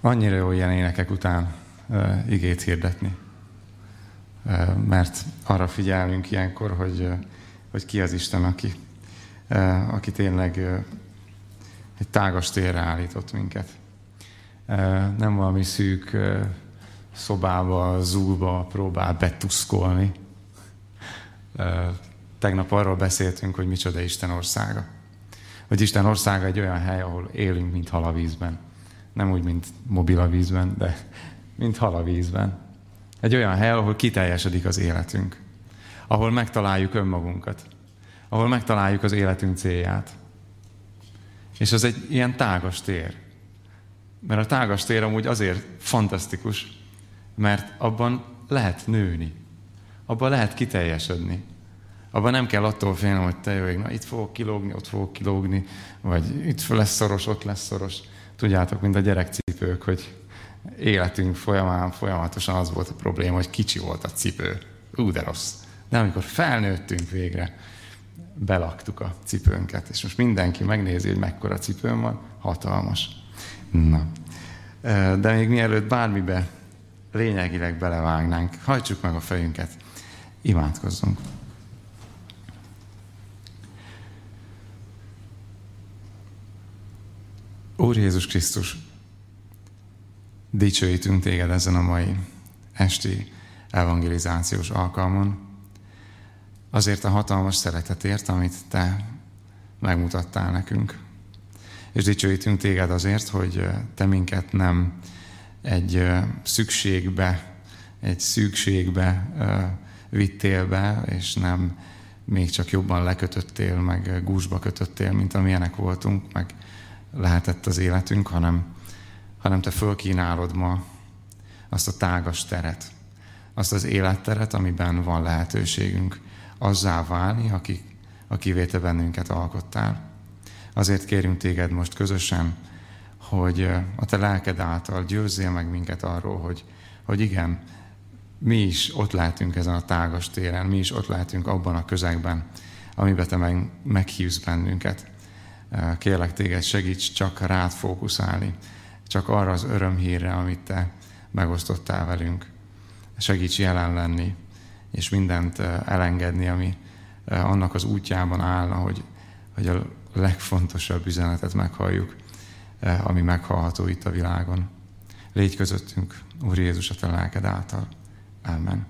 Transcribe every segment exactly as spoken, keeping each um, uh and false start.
Annyira jó ilyen énekek után uh, igét hirdetni. Uh, mert arra figyelünk ilyenkor, hogy, uh, hogy ki az Isten, aki, uh, aki tényleg uh, egy tágas térre állított minket. Uh, nem valami szűk uh, szobába, zúba próbál betuszkolni. Uh, tegnap arról beszéltünk, hogy micsoda Isten országa. Hogy Isten országa egy olyan hely, ahol élünk, mint hal a vízben. Nem úgy, mint mobil a vízben, de mint hal a vízben. Egy olyan hely, ahol kiteljesedik az életünk. Ahol megtaláljuk önmagunkat. Ahol megtaláljuk az életünk célját. És az egy ilyen tágas tér. Mert a tágas tér amúgy azért fantasztikus, mert abban lehet nőni. Abban lehet kiteljesedni. Abban nem kell attól félnem, hogy te jó ég, na itt fogok kilógni, ott fogok kilógni, vagy itt lesz szoros, ott lesz szoros. Tudjátok, mint a gyerekcipők, hogy életünk folyamán folyamatosan az volt a probléma, hogy kicsi volt a cipő. Ú, de rossz. De amikor felnőttünk végre, belaktuk a cipőnket, és most mindenki megnézi, hogy mekkora cipőm van, hatalmas. Na. De még mielőtt bármibe lényegileg belevágnánk, hajtsuk meg a fejünket, imádkozzunk. Úr Jézus Krisztus, dicsőítünk téged ezen a mai esti evangelizációs alkalmon, azért a hatalmas szeretetért, amit te megmutattál nekünk. És dicsőítünk téged azért, hogy te minket nem egy szükségbe, egy szükségbe vittél be, és nem még csak jobban lekötöttél, meg gúzsba kötöttél, mint amilyenek voltunk, meg lehetett az életünk, hanem, hanem te fölkínálod ma azt a tágas teret, azt az életteret, amiben van lehetőségünk azzá válni, aki, akivé te bennünket alkottál. Azért kérünk téged most közösen, hogy a te lelked által győzzél meg minket arról, hogy, hogy igen, mi is ott lehetünk ezen a tágas téren, mi is ott lehetünk abban a közegben, amiben te meg, meghívsz bennünket. Kérlek téged, segíts csak rád fókuszálni, csak arra az örömhírre, amit te megosztottál velünk. Segíts jelen lenni, és mindent elengedni, ami annak az útjában állna, hogy, hogy a legfontosabb üzenetet meghalljuk, ami meghallható itt a világon. Légy közöttünk, Úr Jézus, a te lelked által. Amen.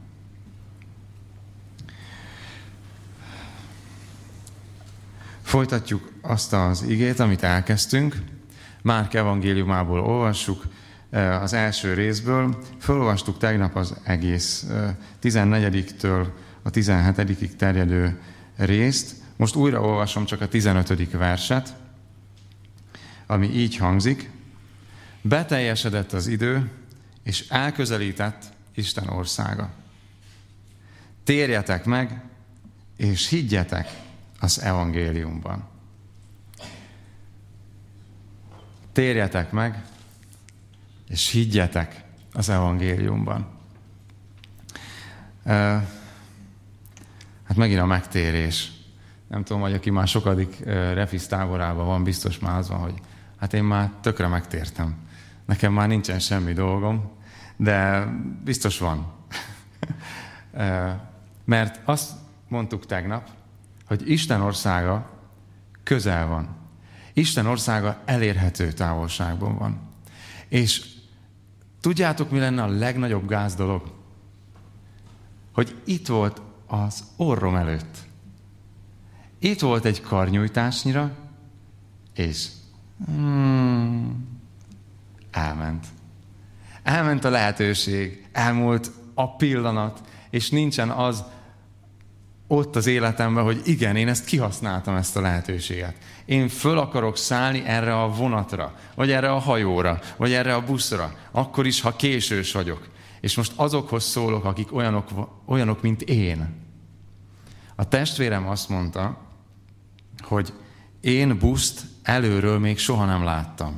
Folytatjuk azt az igét, amit elkezdtünk. Márk evangéliumából olvassuk, az első részből. Fölolvastuk tegnap az egész tizennegyediktől a tizenhetedikig terjedő részt. Most újra olvasom csak a tizenötödik verset, ami így hangzik. Beteljesedett az idő, és elközelített Isten országa. Térjetek meg, és higgyetek az evangéliumban. Térjetek meg, és higgyetek az evangéliumban. Hát megint a megtérés. Nem tudom, hogy aki már sokadik refisz táborában van, biztos már az van, hogy hát én már tökre megtértem. Nekem már nincsen semmi dolgom, de biztos van. Mert azt mondtuk tegnap, hogy Isten országa közel van. Isten országa elérhető távolságban van. És tudjátok, mi lenne a legnagyobb gáz dolog? Hogy itt volt az orrom előtt. Itt volt egy karnyújtásnyira, és hmm, elment. Elment a lehetőség, elmúlt a pillanat, és nincsen az ott az életemben, hogy igen, én ezt kihasználtam, ezt a lehetőséget. Én föl akarok szállni erre a vonatra, vagy erre a hajóra, vagy erre a buszra, akkor is, ha késős vagyok. És most azokhoz szólok, akik olyanok, olyanok, mint én. A testvérem azt mondta, hogy én buszt előről még soha nem láttam.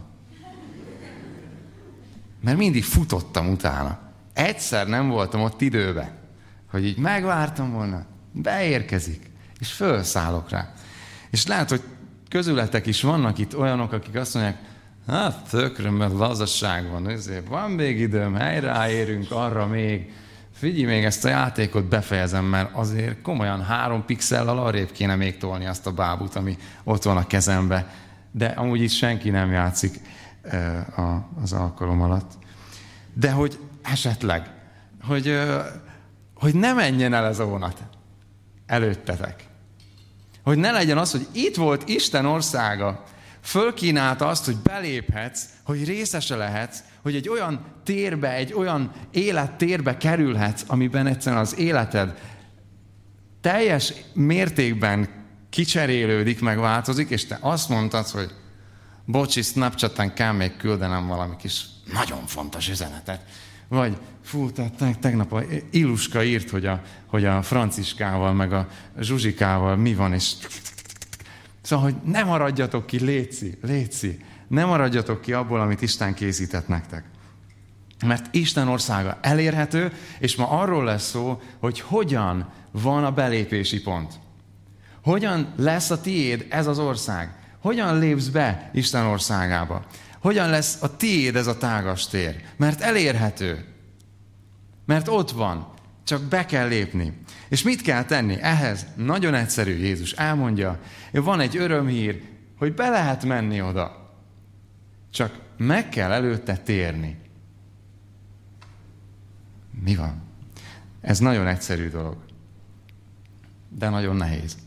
Mert mindig futottam utána. Egyszer nem voltam ott időben, hogy így megvártam volna, beérkezik, és felszállok rá. És lehet, hogy közületek is vannak itt olyanok, akik azt mondják, Hát tökre, mert lazaság van, ezért van még időm, helyreérünk arra még. Figyelj, még ezt a játékot befejezem, mert azért komolyan három pixellel arrébb kéne még tolni azt a bábút, ami ott van a kezembe. De amúgy is senki nem játszik az alkalom alatt. De hogy esetleg, hogy, hogy ne menjen el ez a vonat előttetek. Hogy ne legyen az, hogy itt volt Isten országa, fölkínálta azt, hogy beléphetsz, hogy részese lehetsz, hogy egy olyan térbe, egy olyan élettérbe kerülhetsz, amiben egyszerűen az életed teljes mértékben kicserélődik, megváltozik, és te azt mondtad, hogy bocsi, Snapchaten kell még küldenem valami kis nagyon fontos üzenetet. Vagy fú, tehát tegnap a Iluska írt, hogy a, hogy a Franciskával, meg a Zsuzsikával mi van, és szóval, hogy ne maradjatok ki, léci, léci, ne maradjatok ki abból, amit Isten készített nektek. Mert Isten országa elérhető, és ma arról lesz szó, hogy hogyan van a belépési pont. Hogyan lesz a tiéd ez az ország? Hogyan lépsz be Isten országába? Hogyan lesz a tiéd ez a tágas tér? Mert elérhető. Mert ott van. Csak be kell lépni. És mit kell tenni? Ehhez nagyon egyszerű, Jézus elmondja, van egy örömhír, hogy be lehet menni oda. Csak meg kell előtte térni. Mi van? Ez nagyon egyszerű dolog. De nagyon nehéz.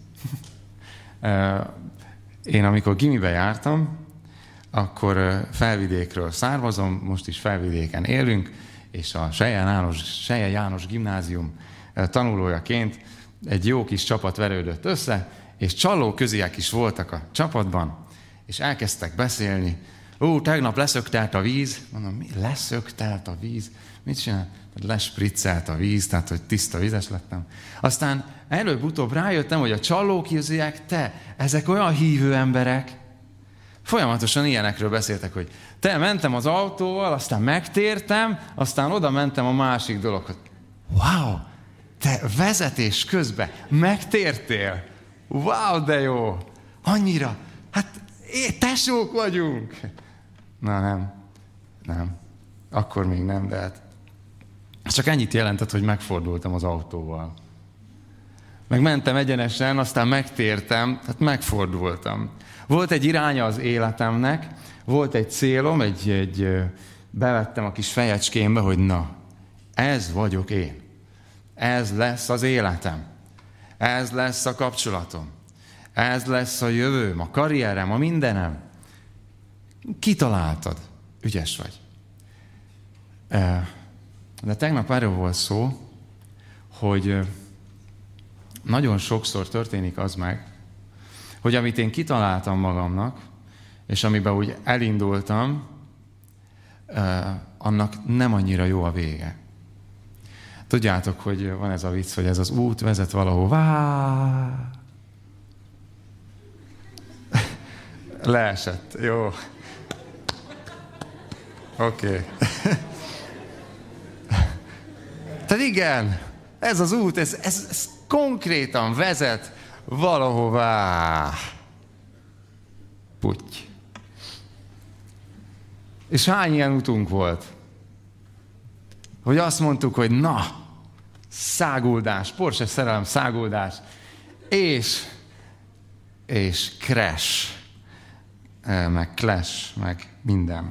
Én amikor gimibe jártam, akkor Felvidékről származom, most is Felvidéken élünk, és a Selye János, Selye János gimnázium tanulójaként egy jó kis csapat verődött össze, és csaló köziek is voltak a csapatban, és elkezdtek beszélni. Ó, tegnap leszöktelt a víz. Mondom, mi leszöktelt a víz? Mit csinál? Lespriccelt a víz, tehát hogy tiszta vizes lettem. Aztán előbb-utóbb rájöttem, hogy a csaló köziek, te, ezek olyan hívő emberek, folyamatosan ilyenekről beszéltek, hogy te, mentem az autóval, aztán megtértem, aztán oda mentem a másik dologhoz. Wow, te vezetés közben megtértél. Wow, de jó. Annyira. Hát, é, tesók vagyunk. Na nem, nem. Akkor még nem, de hát csak ennyit jelentett, hogy megfordultam az autóval. Meg mentem egyenesen, aztán megtértem, tehát megfordultam. Volt egy iránya az életemnek, volt egy célom, egy, egy, bevettem a kis fejecskémbe, hogy na, ez vagyok én. Ez lesz az életem. Ez lesz a kapcsolatom. Ez lesz a jövőm, a karrierem, a mindenem. Kitaláltad. Ügyes vagy. De tegnap erről volt szó, hogy nagyon sokszor történik az meg, hogy amit én kitaláltam magamnak, és amiben úgy elindultam, annak nem annyira jó a vége. Tudjátok, hogy van ez a vicc, hogy ez az út vezet valahová. Leesett. Jó. Oké. Okay. Tehát igen, ez az út, ez, ez, ez konkrétan vezet valahová. Putty. És hány ilyen utunk volt? Hogy azt mondtuk, hogy na, száguldás, Porsche szerelem, száguldás, és, és crash, meg clash, meg minden.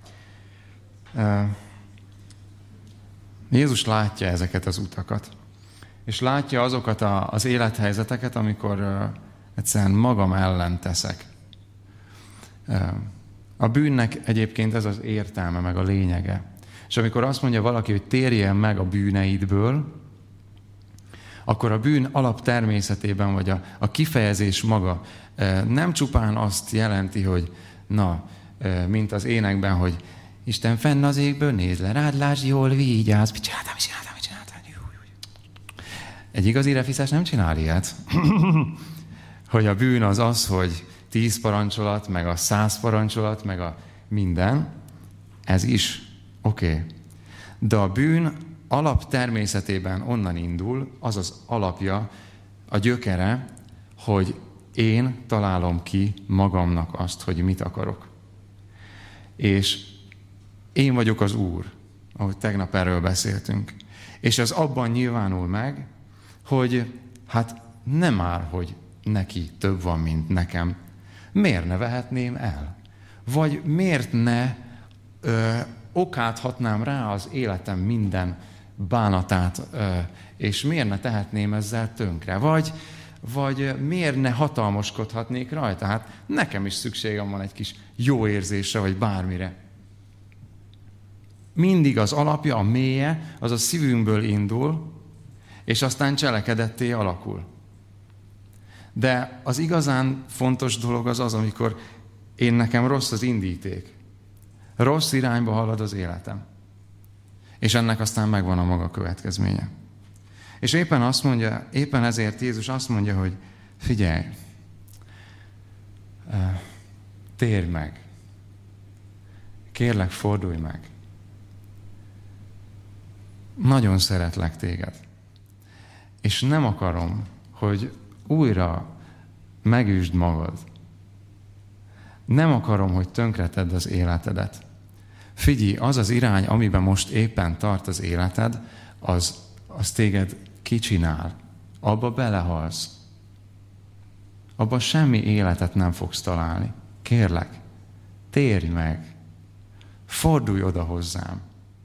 Jézus látja ezeket az utakat, és látja azokat a, az élethelyzeteket, amikor uh, egyszerűen magam ellen teszek. Uh, a bűnnek egyébként ez az értelme, meg a lényege. És amikor azt mondja valaki, hogy térjen meg a bűneidből, akkor a bűn alaptermészetében, vagy a, a kifejezés maga uh, nem csupán azt jelenti, hogy na, uh, mint az énekben, hogy Isten fenn az égből, nézd le rád, lásd, jól vigyázz. Mit csináltál, mit csináltál, mit csináltál? Egy igazi refiszás nem csinál ilyet. Hogy a bűn az az, hogy tíz parancsolat, meg a száz parancsolat, meg a minden. Ez is oké. Okay. De a bűn alaptermészetében onnan indul, az az alapja, a gyökere, hogy én találom ki magamnak azt, hogy mit akarok. És én vagyok az Úr, ahogy tegnap erről beszéltünk. És az abban nyilvánul meg, hogy hát nem áll, hogy neki több van, mint nekem. Miért ne vehetném el? Vagy miért ne ö, okáthatnám rá az életem minden bánatát, ö, és miért ne tehetném ezzel tönkre? Vagy, vagy miért ne hatalmaskodhatnék rajta? Hát nekem is szükségem van egy kis jó érzésre, vagy bármire. Mindig az alapja, a mélye, az a szívünkből indul, és aztán cselekedetté alakul. De az igazán fontos dolog az az, amikor én nekem rossz az indíték. Rossz irányba halad az életem. És ennek aztán megvan a maga következménye. És éppen azt mondja, éppen ezért Jézus azt mondja, hogy figyelj, térj meg. Kérlek, fordulj meg. Nagyon szeretlek téged. És nem akarom, hogy újra megüsd magad. Nem akarom, hogy tönkretedd az életedet. Figyelj, az az irány, amiben most éppen tart az életed, az, az téged kicsinál. Abba belehalsz. Abba semmi életet nem fogsz találni. Kérlek, térj meg. Fordulj oda hozzám.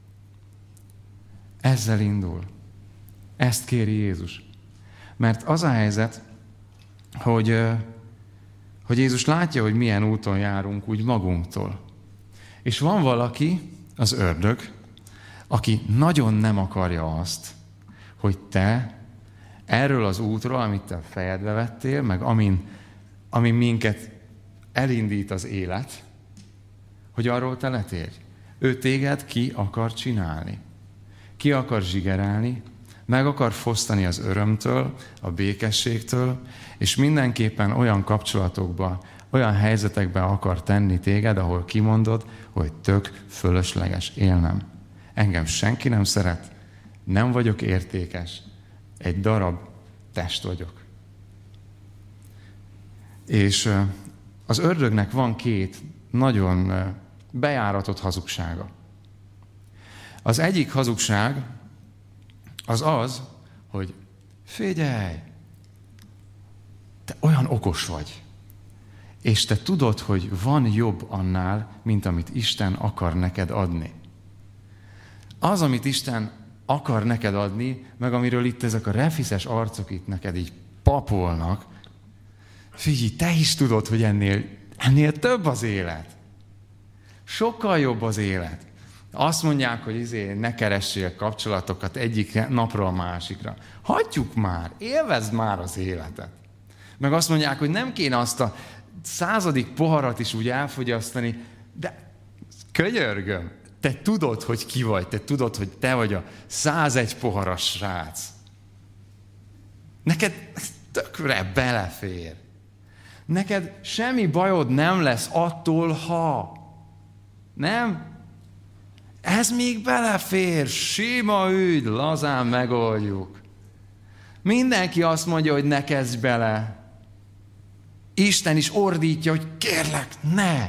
Ezzel indul. Ezt kéri Jézus. Mert az a helyzet, hogy, hogy Jézus látja, hogy milyen úton járunk úgy magunktól. És van valaki, az ördög, aki nagyon nem akarja azt, hogy te erről az útról, amit te fejedbe vettél, meg amin, amin minket elindít az élet, hogy arról te letérj. Ő téged ki akar csinálni. Ki akar zsigerelni, meg akar fosztani az örömtől, a békességtől, és mindenképpen olyan kapcsolatokba, olyan helyzetekbe akar tenni téged, ahol kimondod, hogy tök fölösleges élnem. Engem senki nem szeret, nem vagyok értékes, egy darab test vagyok. És az ördögnek van két nagyon bejáratott hazugsága. Az egyik hazugság az az, hogy figyelj, te olyan okos vagy, és te tudod, hogy van jobb annál, mint amit Isten akar neked adni. Az, amit Isten akar neked adni, meg amiről itt ezek a refiszes arcok itt neked így papolnak, figyelj, te is tudod, hogy ennél, ennél több az élet. Sokkal jobb az élet. Azt mondják, hogy izé, ne keressél kapcsolatokat egyik napról a másikra. Hagyjuk már, élvezd már az életet. Meg azt mondják, hogy nem kéne azt a századik poharat is úgy elfogyasztani, de könyörgöm, te tudod, hogy ki vagy, te tudod, hogy te vagy a százegy poharas srác. Neked tökre belefér. Neked semmi bajod nem lesz attól, ha. Nem? Ez még belefér, sima ügy, lazán megoldjuk. Mindenki azt mondja, hogy ne kezdj bele. Isten is ordítja, hogy kérlek, ne!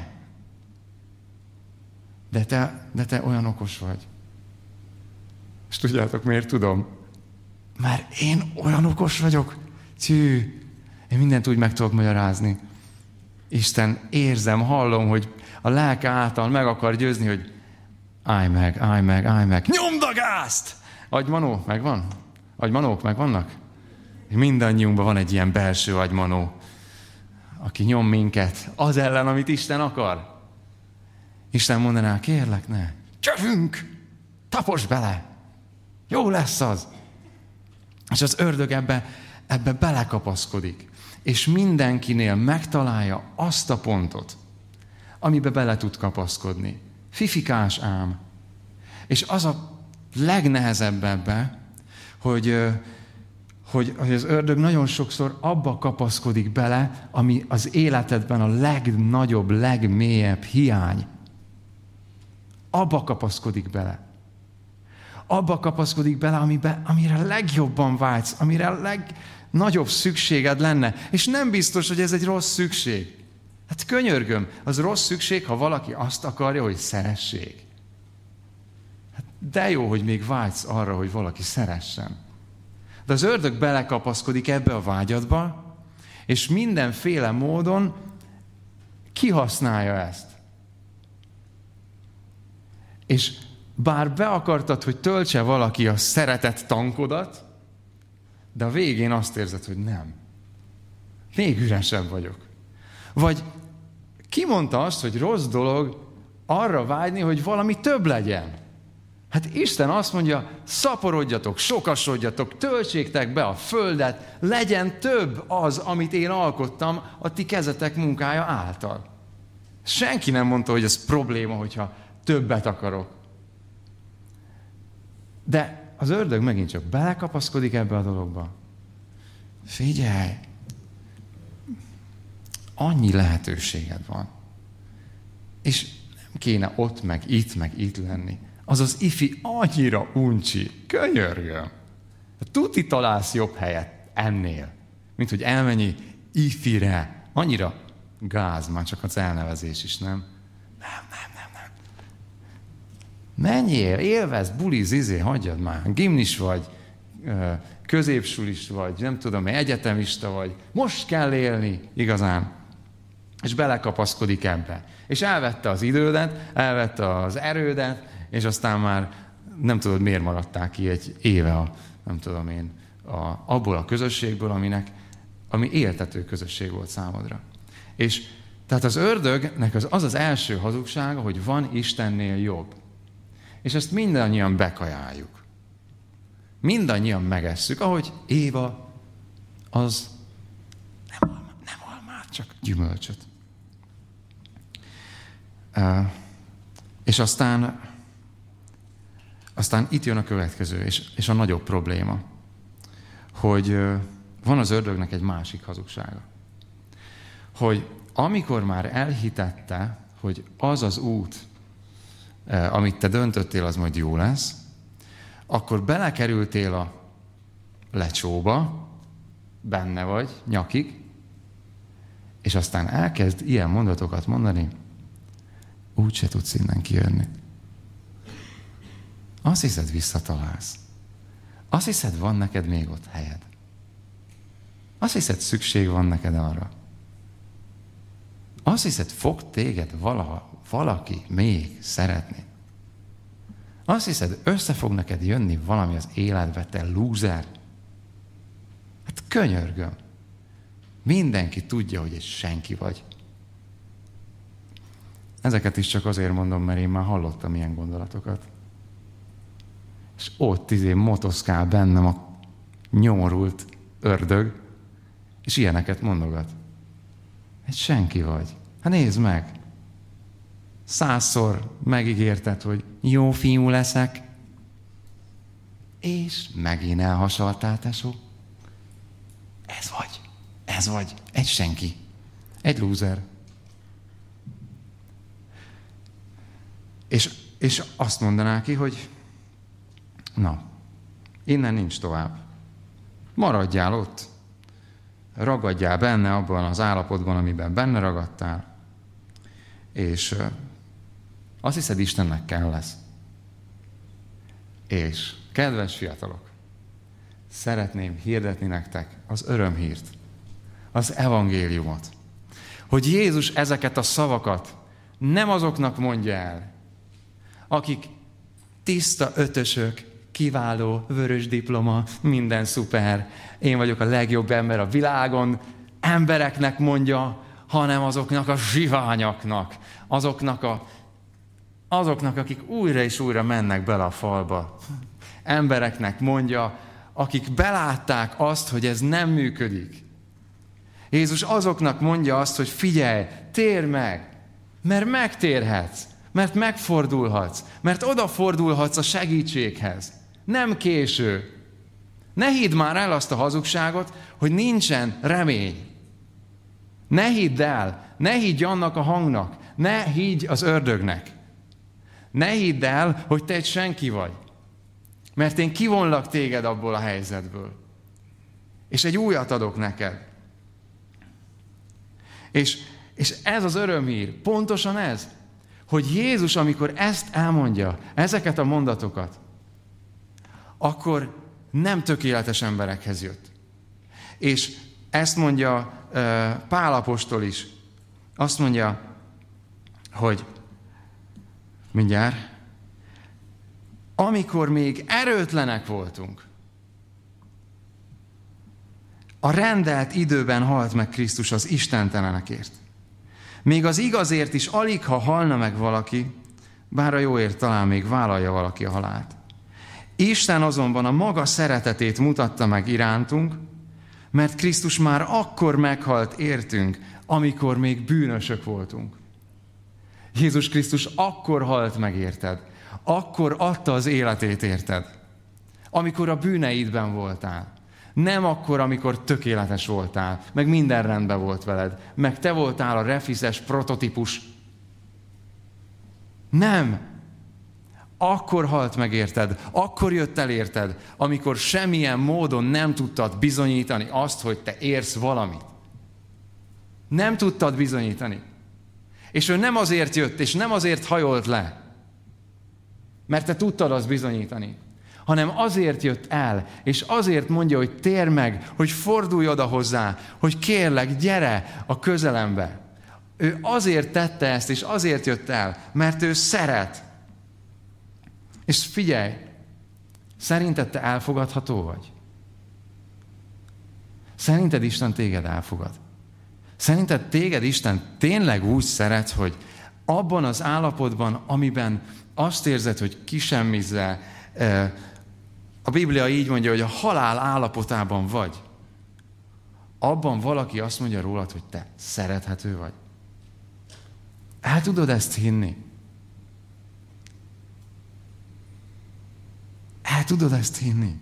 De te, de te olyan okos vagy. És tudjátok, miért tudom? Mert én olyan okos vagyok. Tű, én mindent úgy meg tudok magyarázni. Isten, érzem, hallom, hogy a lelke által meg akar győzni, hogy állj meg, állj meg, állj meg. Nyomd a gázt! Agymanó, megvan? Agymanók megvannak? Mindannyiunkban van egy ilyen belső agymanó, aki nyom minket az ellen, amit Isten akar. Isten mondaná, kérlek, ne. Csövünk! Taposd bele! Jó lesz az! És az ördög ebbe, ebbe belekapaszkodik. És mindenkinél megtalálja azt a pontot, amibe bele tud kapaszkodni. Fifikás ám. És az a legnehezebb ebbe, hogy, hogy, hogy az ördög nagyon sokszor abba kapaszkodik bele, ami az életedben a legnagyobb, legmélyebb hiány. Abba kapaszkodik bele. Abba kapaszkodik bele, amibe, amire legjobban vágysz, amire a legnagyobb szükséged lenne. És nem biztos, hogy ez egy rossz szükség. Hát könyörgöm, az rossz szükség, ha valaki azt akarja, hogy szeressék. Hát de jó, hogy még vágysz arra, hogy valaki szeressen. De az ördög belekapaszkodik ebbe a vágyadba, és mindenféle módon kihasználja ezt. És bár be akartad, hogy töltse valaki a szeretet tankodat, de a végén azt érzed, hogy nem. Még üresebb vagyok. Vagy ki mondta azt, hogy rossz dolog arra vágyni, hogy valami több legyen? Hát Isten azt mondja, szaporodjatok, sokasodjatok, töltsétek be a földet, legyen több az, amit én alkottam a ti kezetek munkája által. Senki nem mondta, hogy ez probléma, hogyha többet akarok. De az ördög megint csak belekapaszkodik ebbe a dologba. Figyelj! Annyi lehetőséged van. És nem kéne ott, meg itt, meg itt lenni. Az az ifi annyira uncsi. Könyörgöm. Tuti találsz jobb helyet ennél, mint hogy elmenj ifire. Annyira gáz, már csak az elnevezés is, nem? Nem, nem, nem, nem. Menjél, élvezd, buliz, izé, hagyjad már. Gimnis vagy, középsulis vagy, nem tudom, egyetemista vagy. Most kell élni, igazán. És belekapaszkodik ebbe. És elvette az idődet, elvette az erődet, és aztán már nem tudod, miért maradtál ki egy éve a, nem tudom én, a, abból a közösségből, aminek, ami éltető közösség volt számodra. És tehát az ördögnek az az, az első hazugsága, hogy van Istennél jobb. És ezt mindannyian bekajáljuk. Mindannyian megesszük, ahogy Éva az nem, alma, nem almát, csak gyümölcsöt. Uh, és aztán aztán itt jön a következő, és, és a nagyobb probléma, hogy uh, van az ördögnek egy másik hazugsága. Hogy amikor már elhitette, hogy az az út, uh, amit te döntöttél, az majd jó lesz, akkor belekerültél a lecsóba, benne vagy, nyakig, és aztán elkezd ilyen mondatokat mondani, úgyse tudsz innen kijönni. Azt hiszed, visszatalálsz. Azt hiszed, van neked még ott helyed. Azt hiszed, szükség van neked arra. Azt hiszed, fog téged valaha, valaki még szeretni. Azt hiszed, össze fog neked jönni valami az életbe, te lúzer. Hát könyörgöm. Mindenki tudja, hogy egy senki vagy. Ezeket is csak azért mondom, mert én már hallottam ilyen gondolatokat. És ott izé motoszkál bennem a nyomorult ördög, és ilyeneket mondogat. Egy senki vagy. Hát nézd meg! Százszor megígérted, hogy jó fiú leszek, és megint elhasaltál, tesó. Ez vagy. Ez vagy. Egy senki. Egy lúzer. És, és azt mondaná ki, hogy na, innen nincs tovább. Maradjál ott. Ragadjál benne abban az állapotban, amiben benne ragadtál. És azt hiszed, Istennek kell lesz. És kedves fiatalok, szeretném hirdetni nektek az örömhírt, az evangéliumot, hogy Jézus ezeket a szavakat nem azoknak mondja el, akik tiszta ötösök, kiváló, vörös diploma, minden szuper, én vagyok a legjobb ember a világon, embereknek mondja, hanem azoknak a zsiványaknak, azoknak, a, azoknak, akik újra és újra mennek bele a falba. Embereknek mondja, akik belátták azt, hogy ez nem működik. Jézus azoknak mondja azt, hogy figyelj, térj meg, mert megtérhetsz, mert megfordulhatsz, mert odafordulhatsz a segítséghez. Nem késő. Ne hidd már el azt a hazugságot, hogy nincsen remény. Ne hidd el, ne higgy annak a hangnak, ne higgy az ördögnek. Ne hidd el, hogy te egy senki vagy. Mert én kivonlak téged abból a helyzetből. És egy újat adok neked. És, És ez az örömhír, pontosan ez, hogy Jézus, amikor ezt elmondja, ezeket a mondatokat, akkor nem tökéletes emberekhez jött. És ezt mondja uh, Pál apostol is. Azt mondja, hogy mindjárt, amikor még erőtlenek voltunk, a rendelt időben halt meg Krisztus az istentelenekért. Még az igazért is alig, ha halna meg valaki, bár a jóért talán még vállalja valaki a halált. Isten azonban a maga szeretetét mutatta meg irántunk, mert Krisztus már akkor meghalt értünk, amikor még bűnösök voltunk. Jézus Krisztus akkor halt meg érted, akkor adta az életét érted, amikor a bűneidben voltál. Nem akkor, amikor tökéletes voltál, meg minden rendben volt veled, meg te voltál a refiszes prototípus. Nem. Akkor halt meg érted, akkor jött el érted, amikor semmilyen módon nem tudtad bizonyítani azt, hogy te érsz valamit. Nem tudtad bizonyítani. És ő nem azért jött, és nem azért hajolt le, mert te tudtad azt bizonyítani, hanem azért jött el, és azért mondja, hogy térj meg, hogy fordulj oda hozzá, hogy kérlek, gyere a közelembe. Ő azért tette ezt, és azért jött el, mert ő szeret. És figyelj, szerinted te elfogadható vagy? Szerinted Isten téged elfogad? Szerinted téged Isten tényleg úgy szeret, hogy abban az állapotban, amiben azt érzed, hogy kisemmizzel, a Biblia így mondja, hogy a halál állapotában vagy, abban valaki azt mondja rólad, hogy te szerethető vagy. El tudod ezt hinni? El tudod ezt hinni?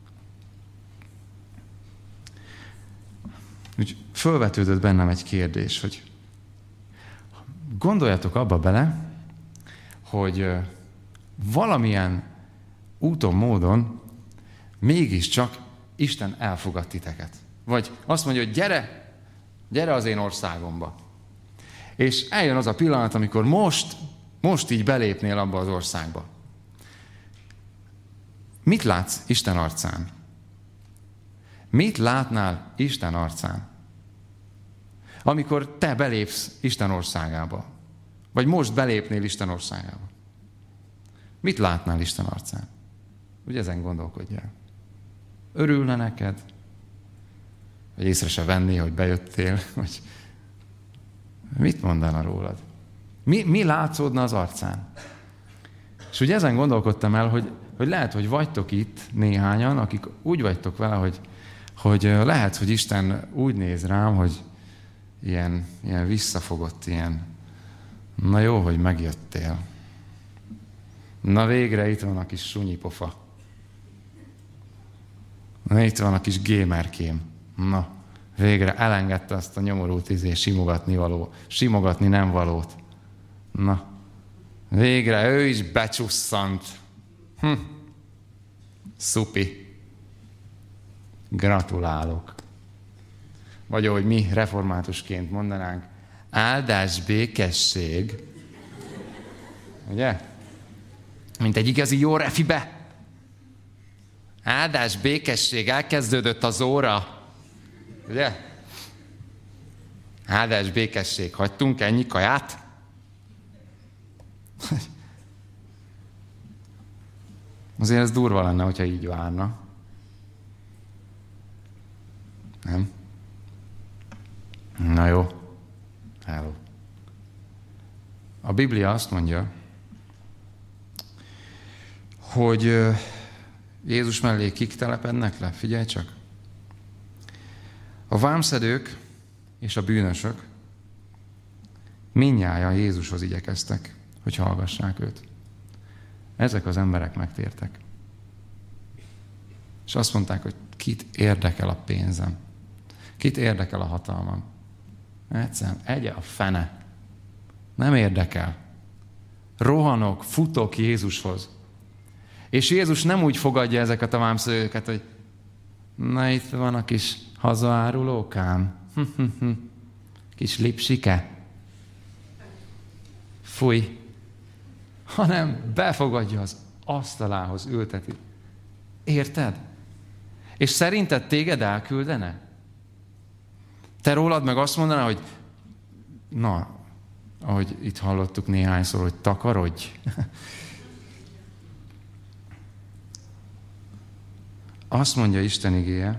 Úgy fölvetődött bennem egy kérdés, hogy gondoljatok abba bele, hogy valamilyen úton, módon mégiscsak Isten elfogad titeket. Vagy azt mondja, hogy gyere, gyere az én országomba. És eljön az a pillanat, amikor most, most így belépnél abba az országba. Mit látsz Isten arcán? Mit látnál Isten arcán? Amikor te belépsz Isten országába. Vagy most belépnél Isten országába. Mit látnál Isten arcán? Ugye ezen gondolkodj el. Örülne neked? Vagy észre se venné, hogy bejöttél? Vagy mit mondaná rólad? Mi, mi látszódna az arcán? És ugye ezen gondolkodtam el, hogy, hogy lehet, hogy vagytok itt néhányan, akik úgy vagytok vele, hogy, hogy lehet, hogy Isten úgy néz rám, hogy ilyen, ilyen visszafogott, ilyen na jó, hogy megjöttél. Na végre itt van a kis sunyipofa. Na itt van a kis gémerkém. Na, végre elengedte azt a nyomorult izé simogatni való, simogatni nem valót. Na, végre ő is becsusszant. Hm. Szupi. Gratulálok. Vagy ahogy mi reformátusként mondanánk, áldás, békesség. Ugye? Mint egy igazi jó refibe. Áldás, békesség, elkezdődött az óra. Ugye? Áldás, békesség, hagytunk ennyi kaját? Azért ez durva lenne, hogyha így várna. Nem? Na jó. Hello. A Biblia azt mondja, hogy Jézus mellé kik telepednek le? Figyelj csak! A vámszedők és a bűnösök mindnyájan Jézushoz igyekeztek, hogy hallgassák őt. Ezek az emberek megtértek. És azt mondták, hogy kit érdekel a pénzem? Kit érdekel a hatalmam? Egyszerűen egye a fene. Nem érdekel. Rohanok, futok Jézushoz. És Jézus nem úgy fogadja ezeket a vámszedőket, hogy na itt van a kis hazaárulókám. Kis lipsike. fúj, hanem befogadja az asztalához ülteti. Érted? És szerinted téged elküldene? Te rólad meg azt mondaná, hogy na, ahogy itt hallottuk néhányszor, hogy takarodj. Azt mondja Isten igéje,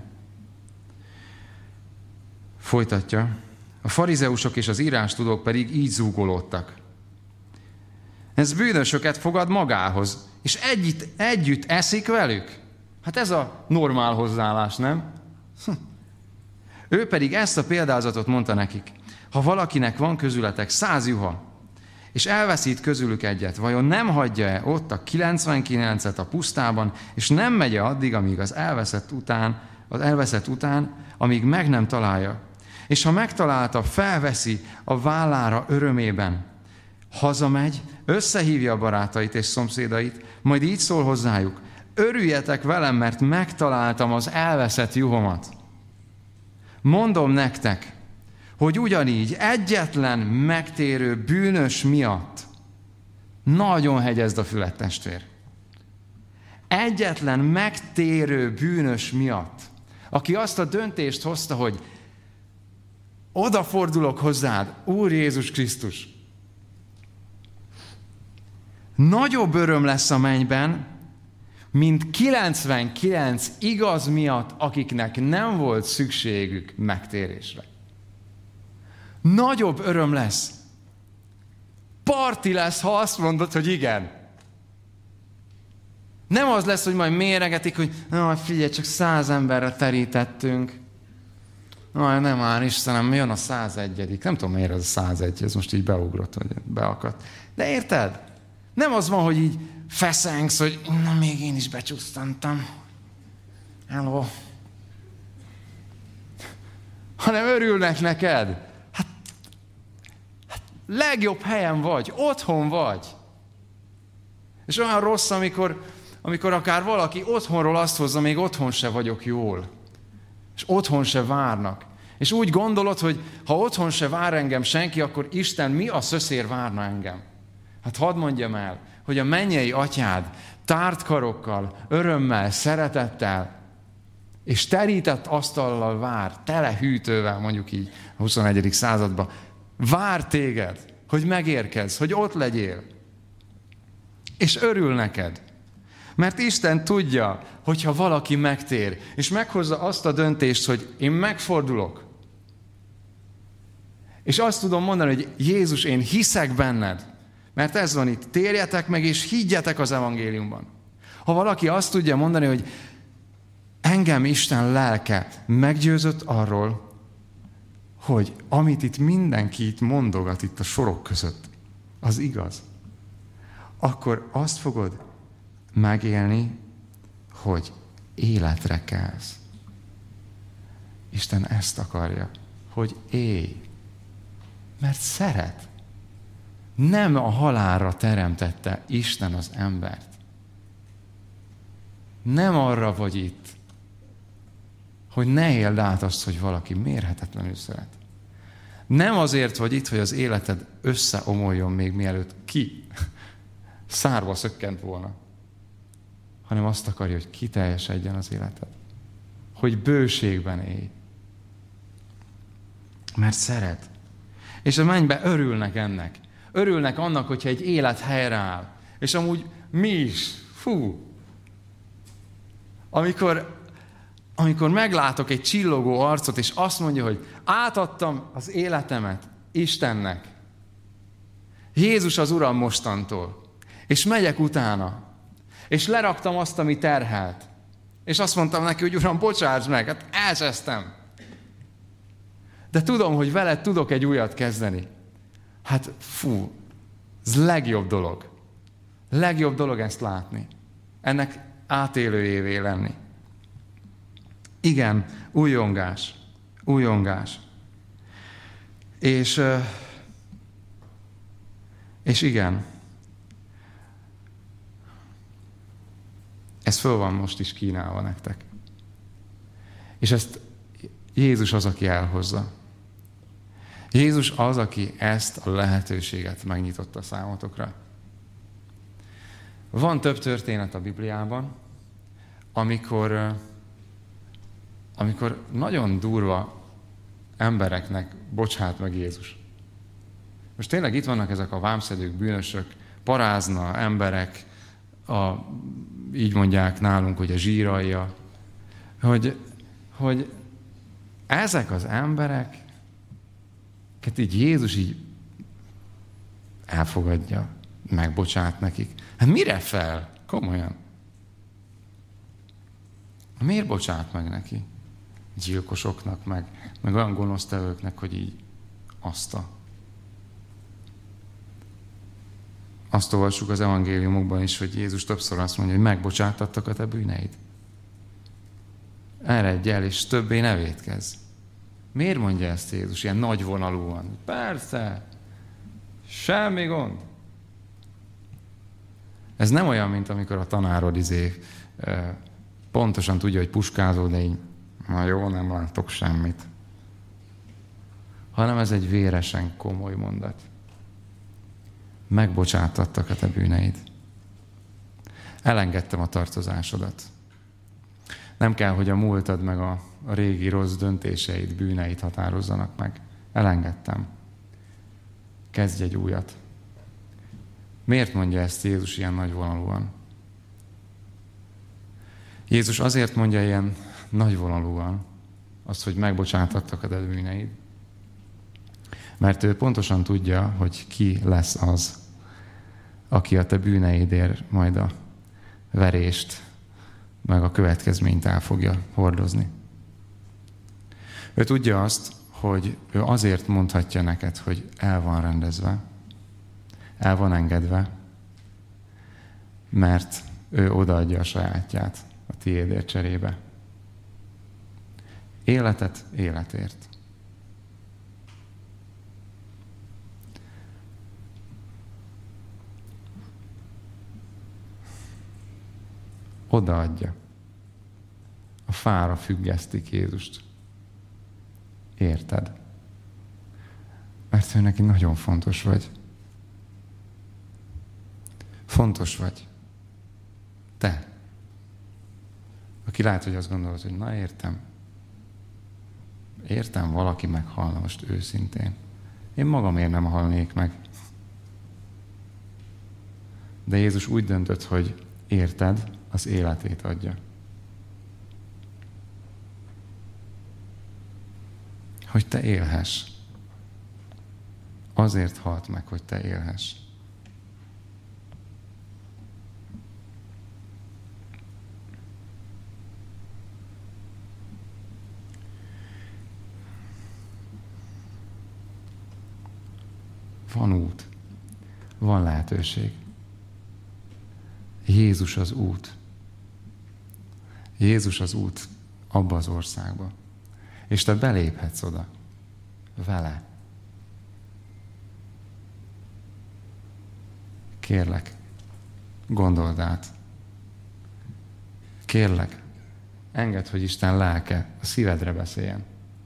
folytatja, a farizeusok és az írástudók pedig így zúgolódtak. Ez bűnösöket fogad magához, és együtt, együtt eszik velük. Hát ez a normál hozzáállás, nem? Hm. Ő pedig ezt a példázatot mondta nekik. Ha valakinek van közületek száz juha, és elveszít közülük egyet, vajon nem hagyja-e ott a kilencvenkilencet a pusztában, és nem megy-e addig, amíg az elveszett után, az elveszett után, amíg meg nem találja. És ha megtalálta, felveszi a vállára örömében. Hazamegy, összehívja a barátait és szomszédait, majd így szól hozzájuk. Örüljetek velem, mert megtaláltam az elveszett juhomat. Mondom nektek, hogy ugyanígy egyetlen megtérő bűnös miatt, nagyon hegyezd a fület, testvér, egyetlen megtérő bűnös miatt, aki azt a döntést hozta, hogy odafordulok hozzád, Úr Jézus Krisztus, nagyobb öröm lesz a mennyben, mint kilencvenkilenc igaz miatt, akiknek nem volt szükségük megtérésre. Nagyobb öröm lesz. Parti lesz, ha azt mondod, hogy igen. Nem az lesz, hogy majd méregetik, hogy na, figyelj, csak száz emberre terítettünk. Na, nem már, Istenem, jön a százegyedik. Nem tudom, miért ez a százegy, ez most így beugrott, vagy beakadt. De érted? Nem az van, hogy így feszengsz, hogy na, még én is becsúsztantam. Hello. Hanem örülnek neked. Hát, hát legjobb helyen vagy, otthon vagy. És olyan rossz, amikor, amikor akár valaki otthonról azt hozza, még otthon se vagyok jól. És otthon se várnak. És úgy gondolod, hogy ha otthon se vár engem senki, akkor Isten mi a szöszér várna engem? Hát hadd mondjam el, hogy a mennyei atyád tárt karokkal, örömmel, szeretettel és terített asztallal vár, tele hűtővel, mondjuk így a huszonegyedik században, vár téged, hogy megérkezz, hogy ott legyél. És örül neked. Mert Isten tudja, hogyha valaki megtér, és meghozza azt a döntést, hogy én megfordulok, és azt tudom mondani, hogy Jézus, én hiszek benned, mert ez van itt, térjetek meg, és higgyetek az evangéliumban. Ha valaki azt tudja mondani, hogy engem Isten lelke meggyőzött arról, hogy amit itt mindenki itt mondogat itt a sorok között, az igaz, akkor azt fogod megélni, hogy életre kelsz. Isten ezt akarja, hogy élj, mert szeret. Nem a halálra teremtette Isten az embert. Nem arra vagy itt, hogy ne éld át azt, hogy valaki mérhetetlenül szeret. Nem azért vagy itt, hogy az életed összeomoljon még mielőtt ki szárba szökkent volna, hanem azt akarja, hogy kiteljesedjen az életed. Hogy bőségben élj. Mert szeret. És a mennyben örülnek ennek. Örülnek annak, hogyha egy élet helyreáll. És amúgy mi is. Fú. Amikor, amikor meglátok egy csillogó arcot, és azt mondja, hogy átadtam az életemet Istennek. Jézus az Uram mostantól. És megyek utána. És leraktam azt, ami terhelt. És azt mondtam neki, hogy Uram, bocsáss meg, hát elcsesztem. De tudom, hogy veled tudok egy újat kezdeni. Hát fú, ez legjobb dolog. Legjobb dolog ezt látni. Ennek átélőjévé lenni. Igen, újongás. Újongás. És, és igen, ez föl van most is kínálva nektek. És ezt Jézus az, aki elhozza. Jézus az, aki ezt a lehetőséget megnyitotta számotokra. Van több történet a Bibliában, amikor, amikor nagyon durva embereknek bocsát meg Jézus. Most tényleg itt vannak ezek a vámszedők, bűnösök, parázna emberek, a, így mondják nálunk, hogy a zsíralja, hogy, hogy ezek az emberek, így Jézus így elfogadja, megbocsát nekik. Hát mire fel? Komolyan. Miért bocsát meg neki? Gyilkosoknak, meg, meg olyan gonosztevőknek, hogy így azt a. Azt olvassuk az evangéliumokban is, hogy Jézus többször azt mondja, hogy megbocsátattak a te bűneid. Eredj el, és többé ne vétkezz. Miért mondja ezt Jézus ilyen nagyvonalúan? Persze, semmi gond. Ez nem olyan, mint amikor a tanárod izé, pontosan tudja, hogy puskázol, de így, na jó, nem látok semmit. Hanem ez egy véresen komoly mondat. Megbocsátattak a te bűneid. Elengedtem a tartozásodat. Nem kell, hogy a múltad meg a, a régi rossz döntéseid, bűneid határozzanak meg. Elengedtem. Kezdj egy újat. Miért mondja ezt Jézus ilyen nagyvonalúan? Jézus azért mondja ilyen nagyvonalúan azt, hogy megbocsátattak a te bűneid, mert ő pontosan tudja, hogy ki lesz az, aki a te bűneidért majd a verést, meg a következményt el fogja hordozni. Ő tudja azt, hogy ő azért mondhatja neked, hogy el van rendezve, el van engedve, mert ő odaadja a sajátját a tiédért cserébe. Életet életért. Odaadja. A fára függesztik Jézust. Érted? Mert ő neki nagyon fontos vagy. Fontos vagy. Te. Aki lehet, hogy azt gondolod, hogy na értem. Értem, valaki meghalna most őszintén. Én magamért nem halnék meg. De Jézus úgy döntött, hogy érted, az életét adja. Hogy te élhess. Azért halt meg, hogy te élhess. Van út. Van lehetőség. Jézus az út. Jézus az út abba az országba. És te beléphetsz oda. Vele. Kérlek, gondold át. Kérlek, engedd, hogy Isten lelke a szívedre beszéljen.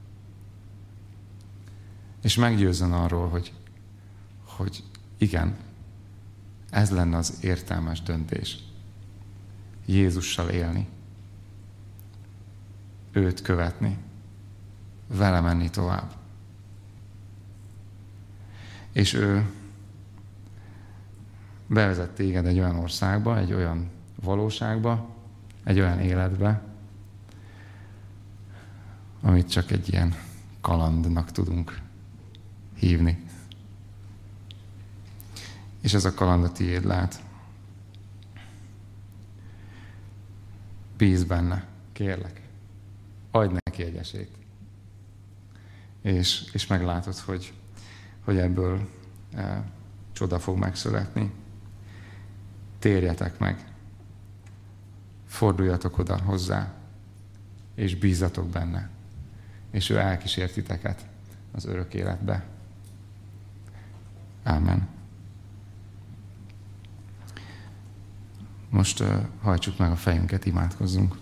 És meggyőzzön arról, hogy, hogy igen, ez lenne az értelmes döntés. Jézussal élni. Őt követni. Vele menni tovább. És ő bevezet téged egy olyan országba, egy olyan valóságba, egy olyan életbe, amit csak egy ilyen kalandnak tudunk hívni. És ez a kaland a tiéd lát. Bízz benne, kérlek. Adj neki egy esélyt. És, és meglátod, hogy, hogy ebből e, csoda fog megszületni. Térjetek meg. Forduljatok oda hozzá. És bízzatok benne. És ő elkísért titeket az örök életbe. Ámen. Most uh, hajtsuk meg a fejünket, imádkozzunk.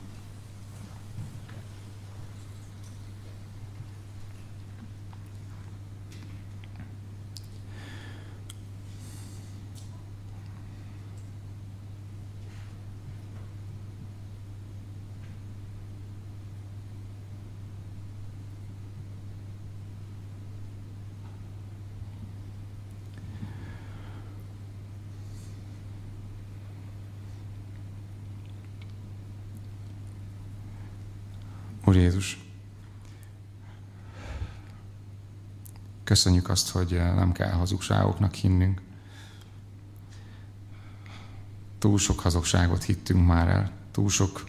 Úr Jézus, köszönjük azt, hogy nem kell hazugságoknak hinnünk. Túl sok hazugságot hittünk már el, túl sok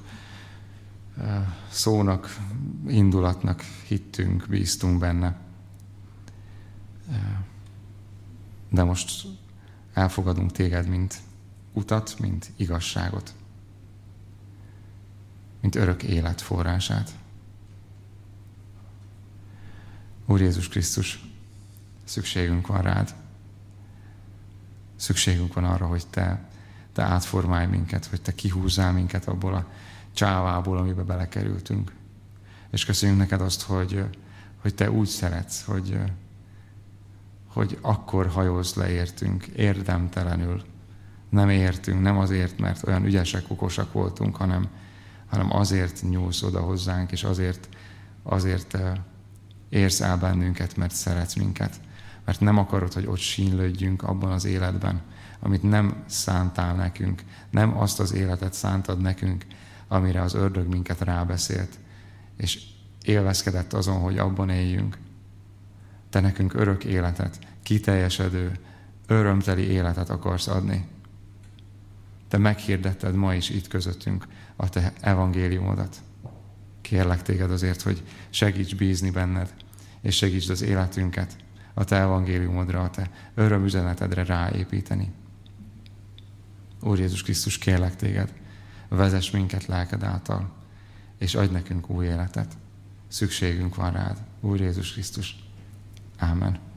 szónak, indulatnak hittünk, bíztunk benne. De most elfogadunk téged, mint utat, mint igazságot, mint örök élet forrását. Úr Jézus Krisztus, szükségünk van rád. Szükségünk van arra, hogy te, te átformálj minket, hogy te kihúzzál minket abból a csávából, amiben belekerültünk. És köszönjük neked azt, hogy, hogy te úgy szeretsz, hogy, hogy akkor hajózz le értünk, érdemtelenül. Nem értünk, nem azért, mert olyan ügyesek, okosak voltunk, hanem, hanem azért nyúlsz oda hozzánk, és azért, azért érsz el bennünket, mert szeretsz minket. Mert nem akarod, hogy ott sínlődjünk abban az életben, amit nem szántál nekünk, nem azt az életet szántad nekünk, amire az ördög minket rábeszélt, és élvezkedett azon, hogy abban éljünk. Te nekünk örök életet, kiteljesedő, örömteli életet akarsz adni. Te meghirdetted ma is itt közöttünk a te evangéliumodat. Kérlek téged azért, hogy segíts bízni benned, és segítsd az életünket a te evangéliumodra, a te örömüzenetedre ráépíteni. Úr Jézus Krisztus, kérlek téged, vezess minket lelked által, és adj nekünk új életet. Szükségünk van rád, Úr Jézus Krisztus. Ámen.